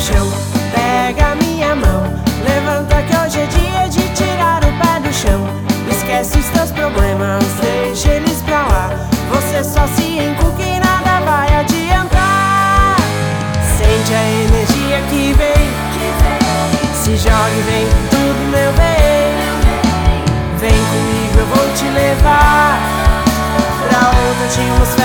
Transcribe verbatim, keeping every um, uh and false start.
chão. Pega minha mão, levanta que hoje é dia de tirar o pé do chão. Esquece os teus problemas, deixa eles pra lá. Você só se encuca e nada vai adiantar. Sente a energia que vem, se joga e vem com tudo, meu bem. Vem comigo, eu vou te levar pra outra atmosfera.